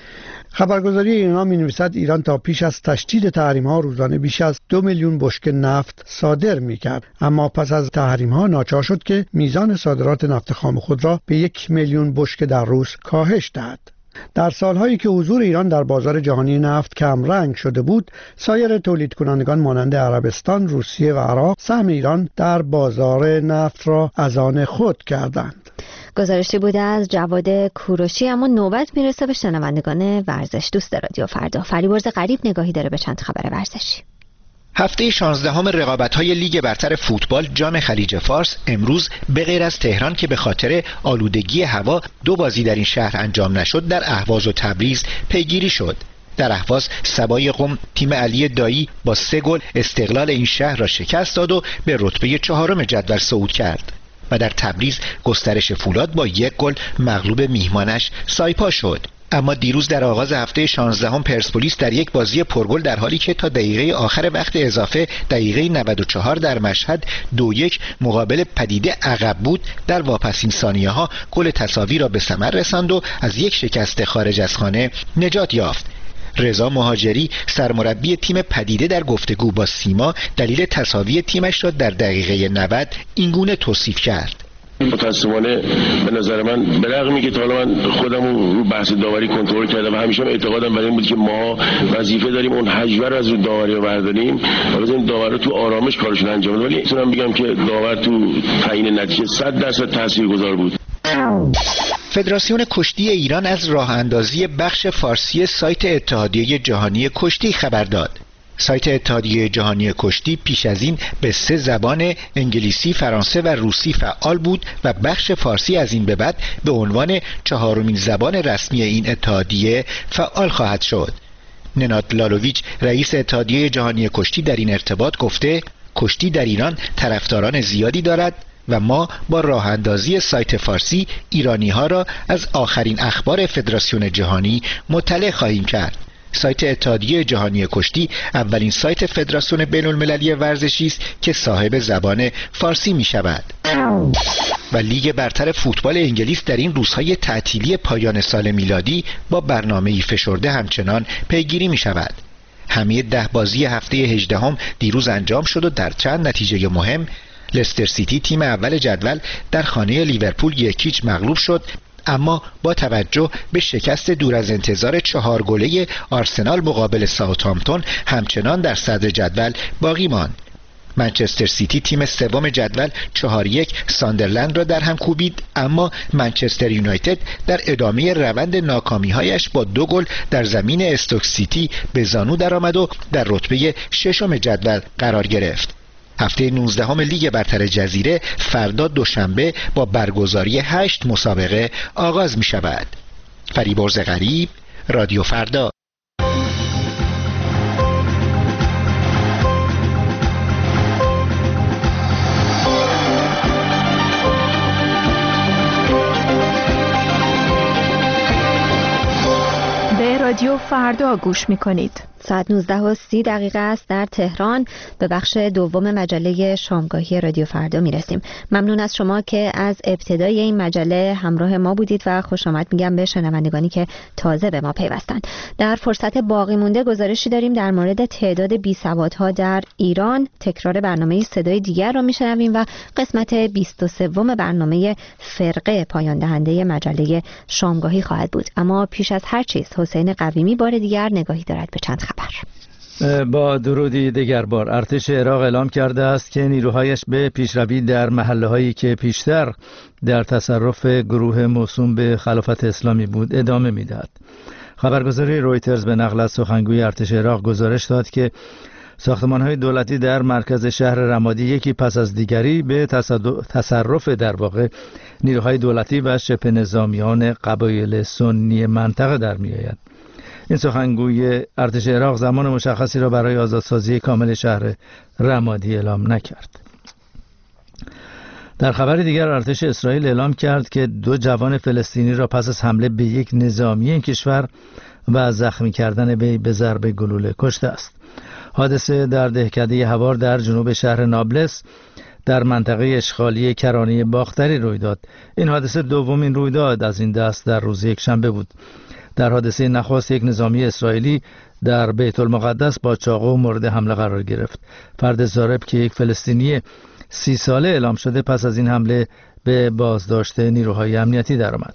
خبرگزاری ایرنا می‌نویسد ایران تا پیش از تشدید تحریم‌ها روزانه بیش از دو میلیون بشکه نفت صادر می‌کرد، اما پس از تحریم‌ها ناچار شد که میزان صادرات نفت خام خود را به یک میلیون بشکه در روز کاهش دهد. در سالهایی که حضور ایران در بازار جهانی نفت کم رنگ شده بود، سایر تولید کنندگان مانند عربستان، روسیه و عراق سهم ایران در بازار نفت را از آن خود کردند. گزارشی بوده از جواد کوروشی. اما نوبت میرسه به شنوندگان ورزش دوست رادیو فردا. فریبرز غریب نگاهی داره به چند خبر ورزشی. هفته شانزدهم رقابت‌های لیگ برتر فوتبال جام خلیج فارس امروز به غیر از تهران که به خاطر آلودگی هوا دو بازی در این شهر انجام نشد، در اهواز و تبریز پیگیری شد. در اهواز سبای قم تیم علی دایی با سه گل استقلال این شهر را شکست داد و به رتبه چهارم جدول صعود کرد و در تبریز گسترش فولاد با یک گل مغلوب میهمانش سایپا شد. اما دیروز در آغاز هفته شانزدهم پرسپولیس در یک بازی پرگل در حالی که تا دقیقه آخر وقت اضافه دقیقه نود و چهار در مشهد دو یک مقابل پدیده عقب بود، در واپسین ثانیه ها گل تساوی را به ثمر رساند و از یک شکست خارج از خانه نجات یافت. رضا مهاجری سرمربی تیم پدیده در گفتگو با سیما دلیل تساوی تیمش را در دقیقه نود اینگونه توصیف کرد: متاسفانه به نظر من به رغمی که تا حالا من خودم رو بحث داوری کنترل کردم و همیشه اعتقادم بر این بود که ما وظیفه داریم اون حجبه رو از رو داوری برداریم و بزنیم داور تو آرامش کارشون انجام بده، ولی میتونم بگم که داور تو تعیین نتیجه صد درصد تاثیرگذار بود. فدراسیون کشتی ایران از راه اندازی بخش فارسی سایت اتحادیه جهانی کشتی خبر داد. سایت اتحادیه جهانی کشتی پیش از این به سه زبان انگلیسی، فرانسه و روسی فعال بود و بخش فارسی از این به بعد به عنوان چهارمین زبان رسمی این اتحادیه فعال خواهد شد. نناد لالوویچ رئیس اتحادیه جهانی کشتی در این ارتباط گفته کشتی در ایران طرفداران زیادی دارد و ما با راه اندازی سایت فارسی ایرانی ها را از آخرین اخبار فدراسیون جهانی مطلع خواهیم کرد. سایت اتحادیه جهانی کشتی اولین سایت فدراسیون بین المللی ورزشی است که صاحب زبان فارسی می شود. و لیگ برتر فوتبال انگلیس در این روزهای تعطیلی پایان سال میلادی با برنامه‌ای فشرده همچنان پیگیری می شود. همه ده بازی هفته هجدهم دیروز انجام شد و در چند نتیجه مهم لستر سیتی تیم اول جدول در خانه لیورپول یکیچ مغلوب شد، اما با توجه به شکست دور از انتظار چهار گله آرسنال مقابل ساوثهامپتون همچنان در صدر جدول باقی ماند. منچستر سیتی تیم سوم جدول چهار یک ساندرلند را در هم کوبید، اما منچستر یونایتد در ادامه روند ناکامی‌هایش با دو گل در زمین استوک سیتی به زانو درآمد و در رتبه ششم جدول قرار گرفت. هفته نوزدهم لیگ برتر جزیره فردا دوشنبه با برگزاری هشت مسابقه آغاز می شود. فریبرز غریب، رادیو فردا. به رادیو فردا گوش می کنید. ساعت نوزده و سی دقیقه است در تهران. به بخش دوم مجله شامگاهی رادیو فردا می رسیم. ممنون از شما که از ابتدای این مجله همراه ما بودید و خوش آمد میگم به شنوندگانی که تازه به ما پیوستند. در فرصت باقی مونده گزارشی داریم در مورد تعداد بیسوادها در ایران. تکرار برنامه صدای دیگر را میشنویم و قسمت بیست و سوم برنامه فرقه پایان دهنده مجله شامگاهی خواهد بود. اما پیش از هر چیز حسین قویمی بار دیگر نگاهی دارد به چند خبر. با درودی دیگر بار، ارتش عراق اعلام کرده است که نیروهایش به پیشروی در محله‌هایی که پیشتر در تصرف گروه موسوم به خلافت اسلامی بود ادامه می‌دهد. خبرگزاری رویترز به نقل از سخنگوی ارتش عراق گزارش داد که ساختمان‌های دولتی در مرکز شهر رمادی یکی پس از دیگری به تصرف در واقع نیروهای دولتی و شبه نظامیان قبایل سنی منطقه در می‌آید. این سخنگوی ارتش عراق زمان مشخصی را برای آزادسازی کامل شهر رمادی اعلام نکرد. در خبر دیگر ارتش اسرائیل اعلام کرد که دو جوان فلسطینی را پس از حمله به یک نظامی این کشور و زخمی کردن وی به ضرب گلوله کشته است. حادثه در دهکده هوار در جنوب شهر نابلس در منطقه اشغالی کرانه باختری روی داد. این حادثه دومین رویداد از این دست در روز یکشنبه بود. در حادثه نخست یک نظامی اسرائیلی در بیت المقدس با چاقو مورد حمله قرار گرفت. فرد ضارب که یک فلسطینی سی ساله اعلام شده پس از این حمله به بازداشت نیروهای امنیتی درآمد.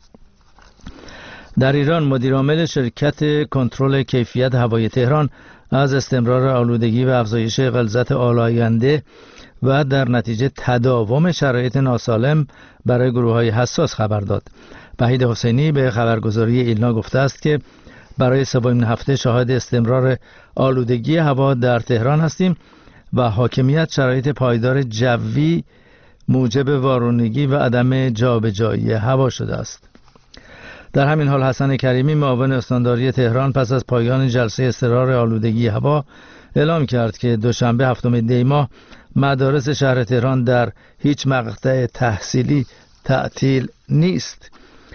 در ایران مدیرعامل شرکت کنترل کیفیت هوای تهران از استمرار آلودگی و افزایش غلظت آلاینده و در نتیجه تداوم شرایط ناسالم برای گروه‌های حساس خبر داد. وحید حسینی به خبرگزاری ایلنا گفته است که برای سومین هفته شاهد استمرار آلودگی هوا در تهران هستیم و حاکمیت شرایط پایدار جوی موجب وارونگی و عدم جابجایی هوا شده است. در همین حال حسن کریمی معاون استانداری تهران پس از پایان جلسه استقرار آلودگی هوا اعلام کرد که دوشنبه هفتم دی ماه مدارس شهر تهران در هیچ مقطع تحصیلی تعطیل نیست.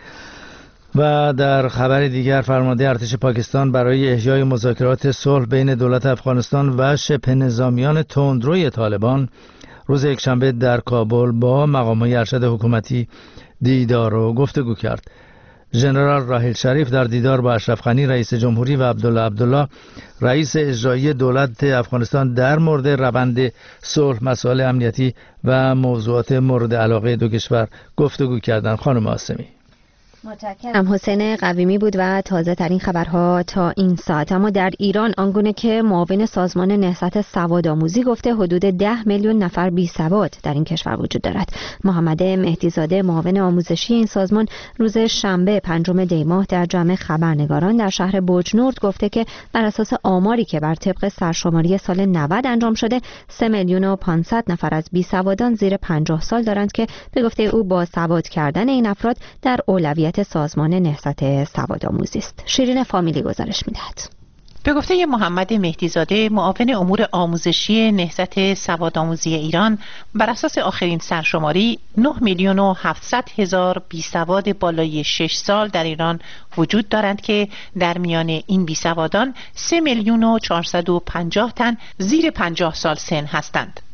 و در خبر دیگر فرمانده ارتش پاکستان برای احیای مذاکرات صلح بین دولت افغانستان و شبه نظامیان تندروی طالبان روز یکشنبه در کابل با مقام‌های ارشد حکومتی دیدار و گفتگو کرد. ژنرال راحیل شریف در دیدار با اشرف غنی رئیس جمهوری و عبدالله عبدالله رئیس اجرایی دولت افغانستان در مورد روند صلح، مسائل امنیتی و موضوعات مورد علاقه دو کشور گفتگو کردند. خانم آسمی. متشکرم. حسین قویمی بود و تازه ترین خبرها تا این ساعت. اما در ایران آنگونه که معاون سازمان نهضت سوادآموزی گفته حدود ده میلیون نفر بی سواد در این کشور وجود دارد. محمد مهدیزاده معاون آموزشی این سازمان روز شنبه پنجم دی ماه در جمع خبرنگاران در شهر بوجنورد گفته که بر اساس آماری که بر طبق سرشماری سال نود انجام شده سه میلیون و پانصد نفر از بی سوادان زیر پنجاه سال دارند که به گفته او با سواد کردن این افراد در اولویت سازمان نهضت سوادآموزی است. شیرین فامیلی گزارش می‌دهد. به گفته محمد مهدیزاده معاون امور آموزشی نهضت سوادآموزی ایران بر اساس آخرین سرشماری نه میلیون و هفتصد هزار بیسواد بالای شش سال در ایران وجود دارند که در میان این بیسوادان سه میلیون و چهارصد و پنجاه تن زیر پنجاه سال سن هستند.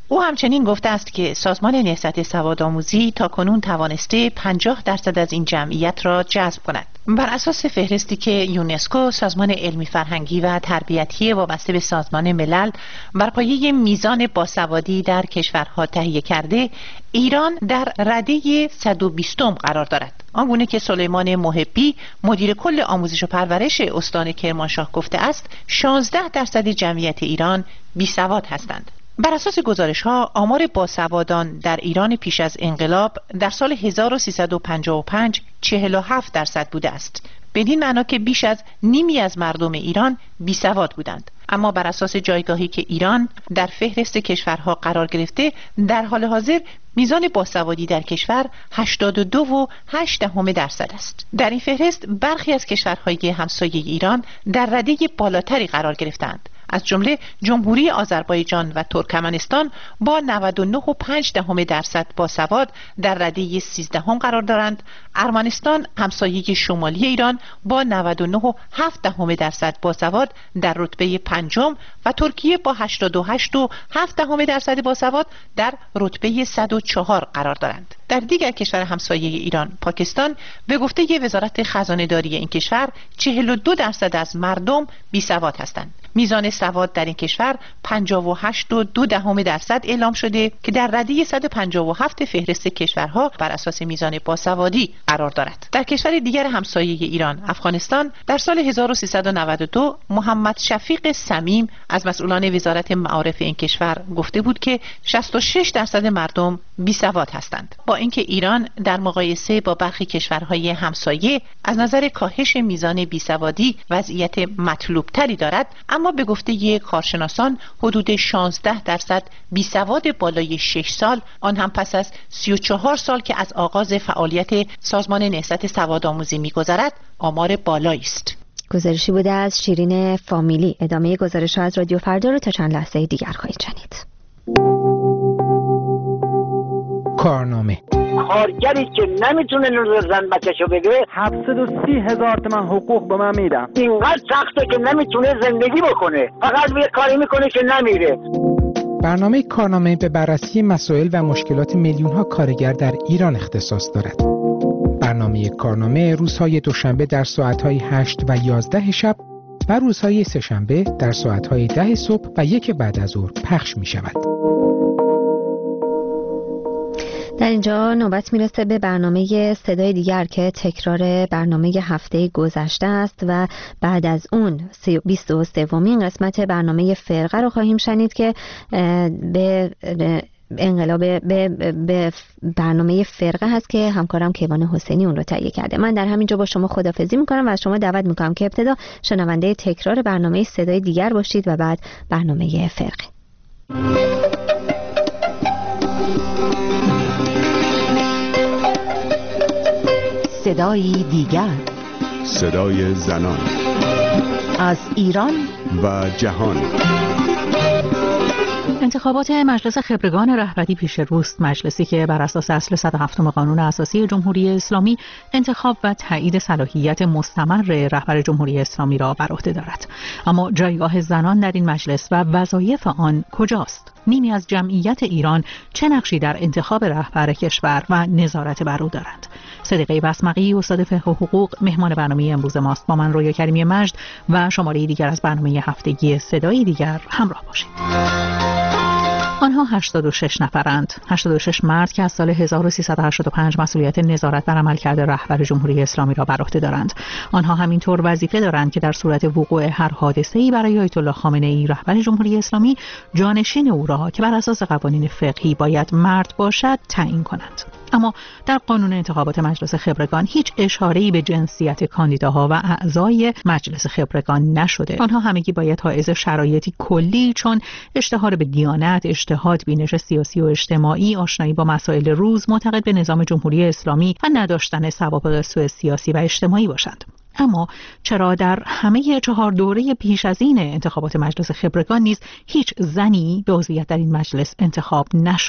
او همچنین گفته است که سازمان نهضت سوادآموزی تاکنون توانسته پنجاه درصد از این جمعیت را جذب کند. بر اساس فهرستی که یونسکو، سازمان علمی فرهنگی و تربیتی وابسته به سازمان ملل، بر پایه میزان باسوادی در کشورها تهیه کرده، ایران در رده صد و بیستم قرار دارد. آنگونه که سلیمان محبی، مدیر کل آموزش و پرورش استان کرمانشاه گفته است، شانزده درصد جمعیت ایران بیسواد هستند. بر اساس گزارش‌ها، آمار باسوادان در ایران پیش از انقلاب در سال هزار و سیصد و پنجاه و پنج چهل و هفت درصد بوده است. بدین معنا که بیش از نیمی از مردم ایران بیسواد بودند. اما بر اساس جایگاهی که ایران در فهرست کشورها قرار گرفته، در حال حاضر میزان باسوادی در کشور هشتاد و دو و هشت دهم درصد است. در این فهرست برخی از کشورهای همسایه ایران در رده بالاتری قرار گرفتند. از جمله جمهوری آذربایجان و ترکمنستان با نود و نه و پنج دهم درصد باسواد در رده سیزدهم قرار دارند. ارمنستان، همسایه شمالی ایران، با نود و نه و هفت دهم درصد باسواد در رتبه پنجم و ترکیه با هشتاد و هشت و هفت دهم درصد باسواد در رتبه صد و چهار قرار دارند. در دیگر کشور همسایه ایران، پاکستان، به گفته وزارت خزانه‌داری این کشور، چهل و دو درصد از مردم بیسواد هستند. میزان سواد در این کشور پنجاه و هشت و دو دهم درصد اعلام شده که در رده صد و پنجاه و هفت فهرست کشورها بر اساس میزان باسوادی قرار دارد. در کشور دیگر همسایه ایران، افغانستان، در سال هزار و سیصد و نود و دو محمد شفیق صمیم از مسئولان وزارت معارف این کشور گفته بود که شصت و شش درصد مردم بیسواد هستند. با اینکه ایران در مقایسه با برخی کشورهای همسایه از نظر کاهش میزان بیسوادی وضعیت مطلوب تری دارد، اما به گفته کارشناسان حدود شانزده درصد بیسواد بالای شش سال، آن هم پس از سی و چهار سال که از آغاز فعالیت سازمان نهضت سوادآموزی می‌گذرد، آمار بالایی است. گزارشی بوده از شیرین فامیلی. ادامه گزارش از رادیو فردا رو تا چند لحظه دیگر خواهید شنید. کارنامه کارگری که نمیتونه نور زن بچه‌شو بده هفتصد و سی هزار تومان حقوق به من میدم. اینقدر سخته که نمیتونه زندگی بکنه، فقط یه کاری میکنه که نمیره. برنامه کارنامه به بررسی مسائل و مشکلات میلیون‌ها کارگر در ایران اختصاص دارد. برنامه کارنامه روزهای دوشنبه در ساعت‌های هشت و یازده شب و روزهای سه‌شنبه در ساعت‌های ده صبح و یک بعد از ظهر پخش می‌شود. در اینجا نوبت میرسه به برنامه صدای دیگر که تکرار برنامه هفته گذشته است و بعد از اون بیست و سومین قسمت برنامه فرقه رو خواهیم شنید که به انقلاب به, به برنامه فرقه هست که همکارم کیوان حسینی اون رو تهیه کرده. من در همینجا با شما خداحافظی میکنم و از شما دعوت میکنم که ابتدا شنونده تکرار برنامه صدای دیگر باشید و بعد برنامه فرقه. صدای دیگر، صدای زنان از ایران و جهان. انتخابات مجلس خبرگان رهبری پیش روست، مجلسی که بر اساس اصل صد و هفت قانون اساسی جمهوری اسلامی انتخاب و تایید صلاحیت مستمر رهبر جمهوری اسلامی را بر عهده دارد. اما جایگاه زنان در این مجلس و وظایف آن کجاست؟ نیمی از جمعیت ایران چه نقشی در انتخاب رهبر کشور و نظارت بر او دارند؟ صدیقه بسمقی، استاد فقه و حقوق، مهمان برنامه امروز ماست. با من رویا کریمی مجد و شماره دیگر از برنامه هفتگی صدای دیگر همراه باشید. آنها هشتاد و شش نفرند، هشتاد و شش مرد که از سال هزار و سیصد و هشتاد و پنج مسئولیت نظارت بر عملکرد رهبر جمهوری اسلامی را بر عهده دارند. آنها همینطور وظیفه دارند که در صورت وقوع هر حادثه‌ای برای آیت الله خامنه‌ای رهبر جمهوری اسلامی، جانشین او را که بر اساس قوانین فقهی باید مرد باشد تعیین کنند. اما در قانون انتخابات مجلس خبرگان هیچ اشاره‌ای به جنسیت کاندیداها و اعضای مجلس خبرگان نشده. آنها همگی باید حائز شرایطی کلی چون اشتهار به دیانت، اجتهاد، بینش سیاسی و اجتماعی، آشنایی با مسائل روز، معتقد به نظام جمهوری اسلامی و نداشتن سوابق سوء سیاسی و اجتماعی باشند. اما چرا در همه چهار دوره پیش از این انتخابات مجلس خبرگان نیز هیچ زنی به عضویت در این مجلس انتخاب نشد؟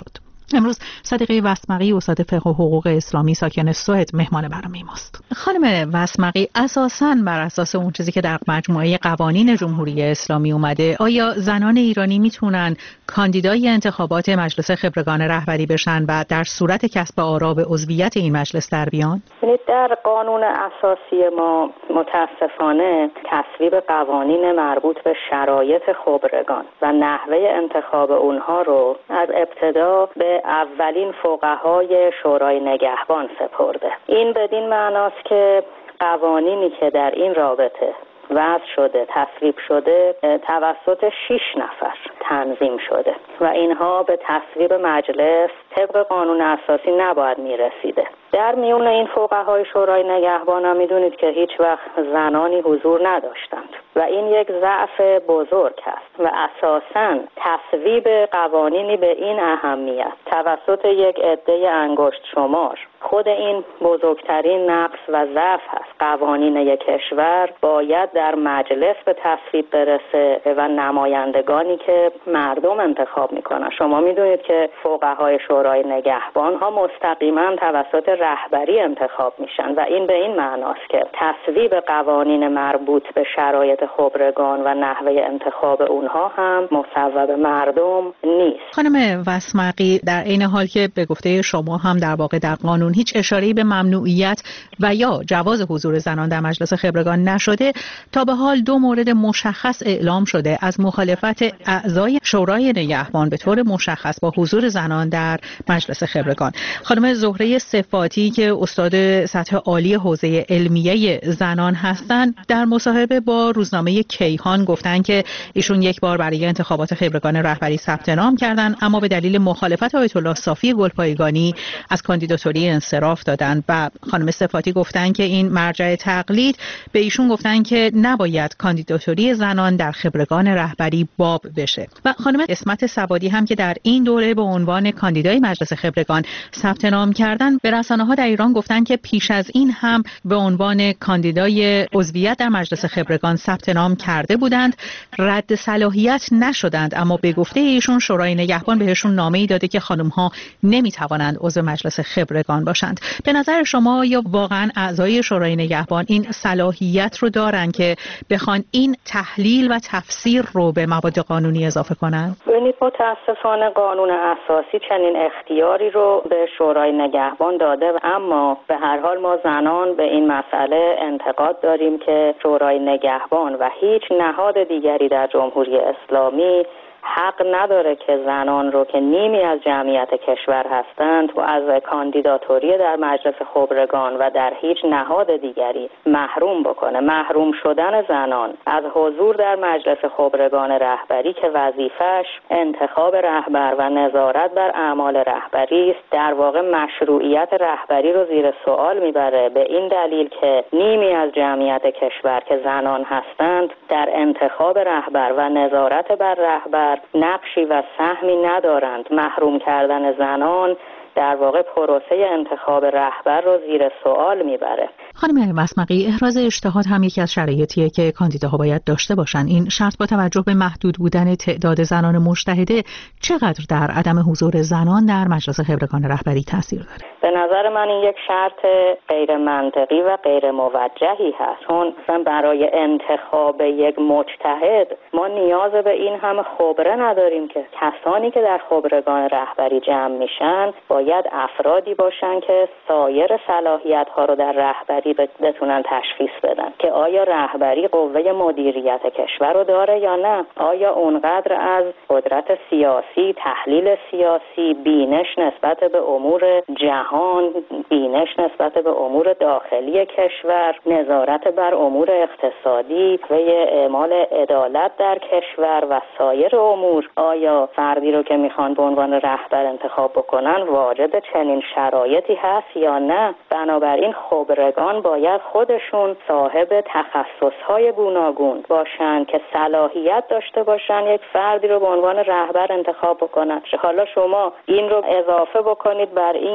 امروز صدیقه وسمقی استاد فقه و حقوق اسلامی ساکن سوئد مهمان برنامه ماست. خانم وسمقی، اساساً بر اساس اون چیزی که در مجموعه قوانین جمهوری اسلامی اومده، آیا زنان ایرانی میتونن کاندیدای انتخابات مجلس خبرگان رهبری بشن و در صورت کسب آرا به عضویت این مجلس در بیان؟ در قانون اساسی ما متاسفانه تصویب قوانین مربوط به شرایط خبرگان و نحوه انتخاب اونها رو از ابتدا به اولین فقهای شورای نگهبان سپرده. این بدین معناست که قوانینی که در این رابطه وضع شده، تصویب شده، توسط شش نفر تنظیم شده و اینها به تصویب مجلس طبق قانون اساسی نباید میرسیده. در میون این فقهای شورای نگهبان هم میدونید که هیچ وقت زنانی حضور نداشتند و این یک ضعف بزرگ است و اساساً تصویب قوانینی به این اهمیت توسط یک عده انگشت شمار خود این بزرگترین نقص و ضعف است. قوانین یک کشور باید در مجلس به تصویب برسه و نمایندگانی که مردم انتخاب میکنن. شما میدونید که فقهای شورای نگهبان ها مستقیما توسط رهبری انتخاب میشن و این به این معناست که تصویب قوانین مربوط به شرایط خبرگان و نحوه انتخاب اونها هم مصوب مردم نیست. خانم وسمقی، در این حال که به گفته شما هم در واقع در قانون هیچ اشاره‌ای به ممنوعیت و یا جواز حضور زنان در مجلس خبرگان نشده، تا به حال دو مورد مشخص اعلام شده از مخالفت اعضای شورای نگهبان به طور مشخص با حضور زنان در مجلس خبرگان. خانم زهره صفاتی که استاد سطح عالی حوزه علمیه زنان هستند، در مصاحبه با روزنامه کیهان گفتن که ایشون یک بار برای انتخابات خبرگان رهبری ثبت نام کردند، اما به دلیل مخالفت آیت الله صافی گلپایگانی از کاندیداتوری انصراف دادند و خانم صفاتی گفتن که این مرجع تقلید به ایشون گفتن که نباید کاندیداتوری زنان در خبرگان رهبری باب بشه. و خانم اسمت سوادی هم که در این دوره به عنوان کاندیدای مجلس خبرگان ثبت نام کردن، به رسانه‌ها در ایران گفتن که پیش از این هم به عنوان کاندیدای عضویت در مجلس خبرگان ثبت نام کرده بودند، رد صلاحیت نشدند، اما به گفته ایشون شورای نگهبان بهشون نامه‌ای داده که خانم‌ها نمی‌توانند عضو مجلس خبرگان باشند. به نظر شما یا واقعا اعضای شورای نگهبان این صلاحیت رو دارن که بخوان این تحلیل و تفسیر رو به مواد قانونی اضافه کنن؟ ببینید، متاسفانه قانون اساسی چنین اختیاری رو به شورای نگهبان داده، اما به هر حال ما زنان به این مسئله انتقاد داریم که شورای نگهبان و هیچ نهاد دیگری در جمهوری اسلامی حق نداره که زنان رو که نیمی از جمعیت کشور هستند و از کاندیداتوری در مجلس خبرگان و در هیچ نهاد دیگری محروم بکنه. محروم شدن زنان از حضور در مجلس خبرگان رهبری که وظیفش انتخاب رهبر و نظارت بر اعمال رهبری است، در واقع مشروعیت رهبری رو زیر سوال میبره، به این دلیل که نیمی از جمعیت کشور که زنان هستند در انتخاب رهبر و نظارت بر رهبر نقشی و سهمی ندارند. محروم کردن زنان در واقع پروسه انتخاب رهبر رو زیر سوال میبره. خانم وسمقی، احراز اجتهاد هم یکی از شرایطیه که کاندیداها باید داشته باشن. این شرط با توجه به محدود بودن تعداد زنان مجتهده چقدر در عدم حضور زنان در مجلس خبرگان رهبری تاثیر داره؟ به نظر من این یک شرط غیر منطقی و غیر موجهی هست، چون مثلا برای انتخاب یک مجتهد ما نیاز به این همه خبره نداریم که کسانی که در خبرگان رهبری جمع میشن باید افرادی باشن که سایر صلاحیت ها رو در رهبری بتونن تشخیص بدن که آیا رهبری قوه مدیریت کشور رو داره یا نه، آیا اونقدر از قدرت سیاسی، تحلیل سیاسی، بینش نسبت به امور جهان، بینش نسبت به امور داخلی کشور، نظارت بر امور اقتصادی و اعمال عدالت در کشور و سایر امور، آیا فردی رو که میخوان به عنوان رهبر انتخاب بکنن واجد چنین شرایطی هست یا نه. بنابراین خبرگان باید خودشون صاحب تخصصهای گوناگون باشن که صلاحیت داشته باشن یک فردی رو به عنوان رهبر انتخاب بکنن. حالا شما این رو اضافه بکنید بر این که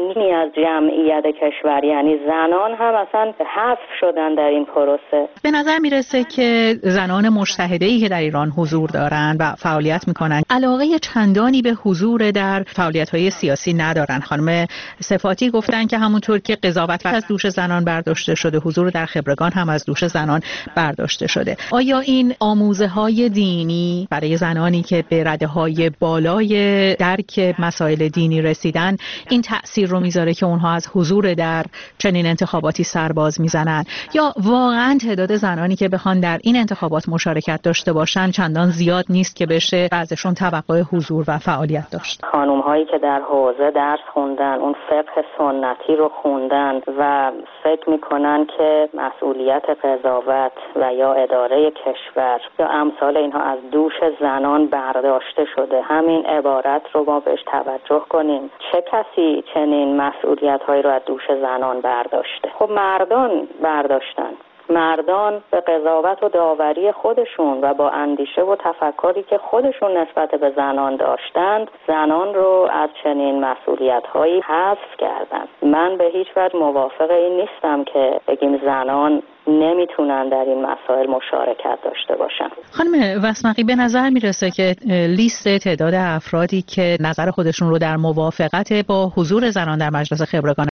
نیمی از جمعیت کشور، یعنی زنان هم اصلا حذف شدن در این پروسه. به نظر میرسه که زنان مجتهده‌ای که در ایران حضور دارن و فعالیت میکنن علاقه چندانی به حضور در فعالیت‌های سیاسی ندارن. خانم صفاتی گفتن که همونطور که قضاوت از دوش زنان برداشته شده، حضور در خبرگان هم از دوش زنان برداشته شده. آیا این آموزه‌های دینی برای زنانی که به رده‌های بالای درک مسائل دینی رسیدن این تأثیر رو میذاره که اونها از حضور در چنین انتخاباتی سرباز میزنن، یا واقعا تعداد زنانی که بخوان در این انتخابات مشارکت داشته باشن چندان زیاد نیست که بشه ازشون توقع حضور و فعالیت داشت؟ خانم هایی که در حوزه درس خوندن، اون فقه سنتی رو خوندن و فکر میکنن که مسئولیت قضاوت و یا اداره کشور یا امثال اینها از دوش زنان برداشته شده، همین عبارت رو ما بهش توجه کنیم. چه کسی چنین مسئولیت هایی رو از دوش زنان برداشته؟ خب مردان برداشتن. مردان به قضاوت و داوری خودشون و با اندیشه و تفکری که خودشون نسبت به زنان داشتند، زنان رو از چنین مسئولیت‌هایی حذف کردن. من به هیچ وجه موافق این نیستم که بگیم زنان نمیتونن در این مسائل مشارکت داشته باشن. خانم وسمقی، به نظر میرسه که لیست تعداد افرادی که نظر خودشون رو در موافقت با حضور زنان در مجلس خبرگان